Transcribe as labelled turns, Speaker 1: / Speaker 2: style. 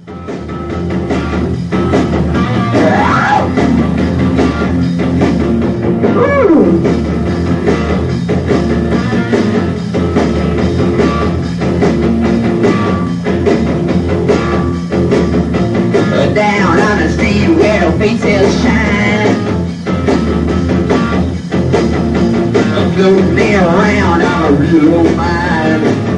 Speaker 1: Down on the street where the faces shine, floating me around on a real old mine.